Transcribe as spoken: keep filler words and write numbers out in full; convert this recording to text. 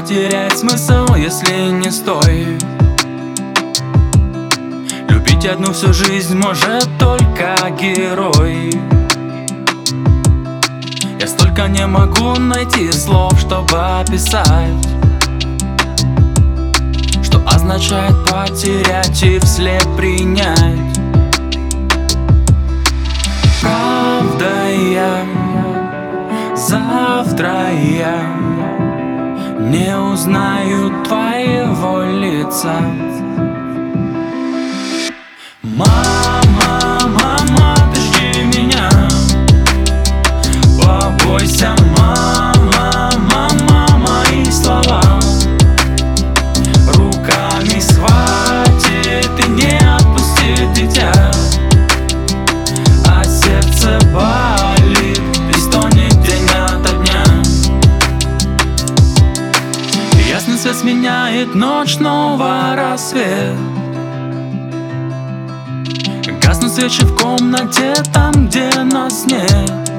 потерять смысл, если не стоит. Любить одну всю жизнь может только герой. Я столько не могу найти слов, чтобы описать, что означает потерять и вслед принять. Правда, я завтра я не узнаю твоего лица. Мама, мама, ты жди меня. Побойся, мама, мама, мои слова. Руками схватит и не отпустит дитя. А сердце болит и стонет день ото дня. Ясный свет сменяет ночь, снова рассвет. Гаснут свечи в комнате, там, где нас нет.